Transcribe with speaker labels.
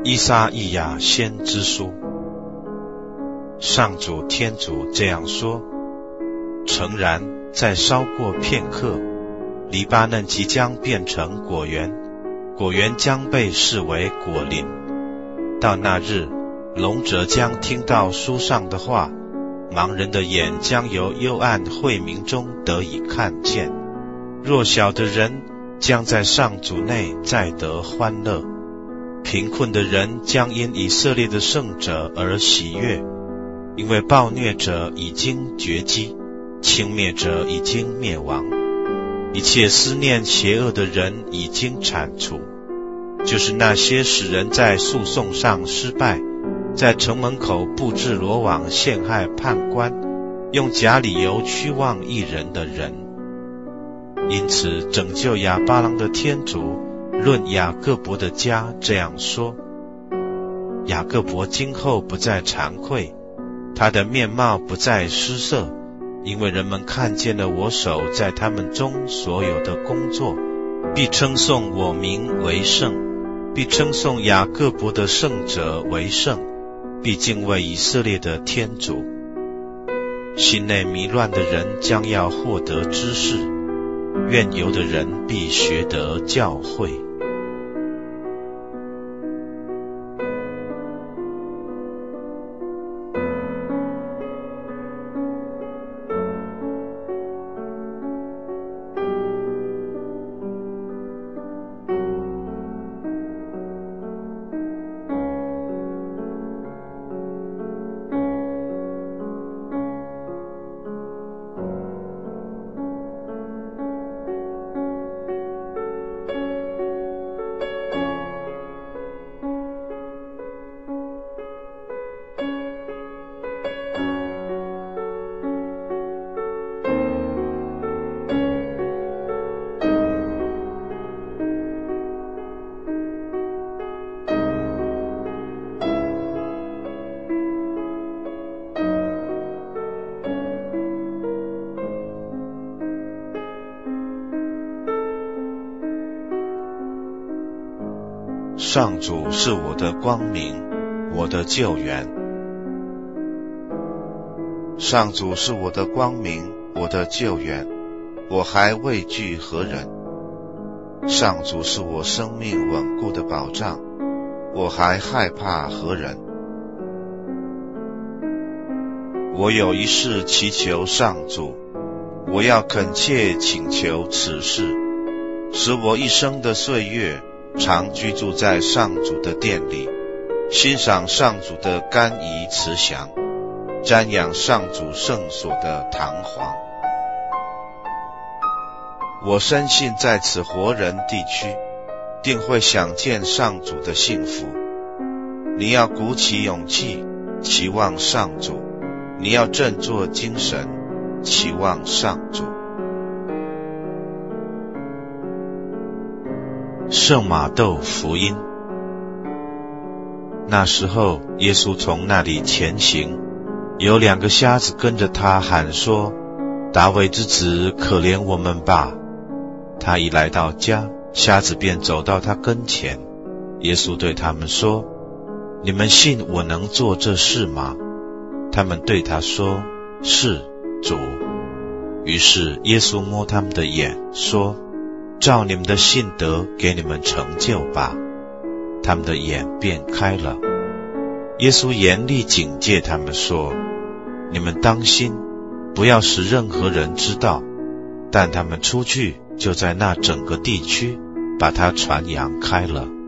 Speaker 1: 依撒意亚先知书。上主天主这样说：诚然，再稍过片刻，黎巴嫩即将变成果园，果园将被视为果林。到那日，聋者将听到书上的话，盲人的眼将由幽暗晦明中得以看见，弱小的人将在上主内再得欢乐，贫困的人将因以色列的圣者而喜悦，因为暴虐者已经绝迹，轻蔑者已经灭亡，一切思念邪恶的人已经铲除，就是那些使人在诉讼上失败，在城门口布置罗网陷害判官，用假理由屈望义人的人。因此拯救亚巴郎的天主论雅各伯的家这样说：雅各伯今后不再惭愧，他的面貌不再失色，因为人们看见了我手在他们中所有的工作，必称颂我名为圣，必称颂雅各伯的圣者为圣，必敬畏以色列的天主。心内迷乱的人将要获得知识，怨尤的人必学得教诲。上主是我的光明，我的救援。上主是我的光明，我的救援，我还畏惧何人？上主是我生命稳固的保障，我还害怕何人？我有一事祈求上主，我要恳切请求此事，使我一生的岁月常居住在上主的殿里，欣赏上主的甘饴慈祥，瞻仰上主圣所的堂皇。我深信在此活人地区，定会想见上主的幸福。你要鼓起勇气，期望上主；你要振作精神，期望上主。圣马窦福音。那时候，耶稣从那里前行，有2个瞎子跟着他喊说：大卫之子，可怜我们吧！他一来到家，瞎子便走到他跟前。耶稣对他们说：你们信我能做这事吗？他们对他说：是，主。于是耶稣摸他们的眼，说：照你们的信德给你们成就吧。他们的眼便开了。耶稣严厉警戒他们说：你们当心，不要使任何人知道。但他们出去，就在那整个地区把它传扬开了。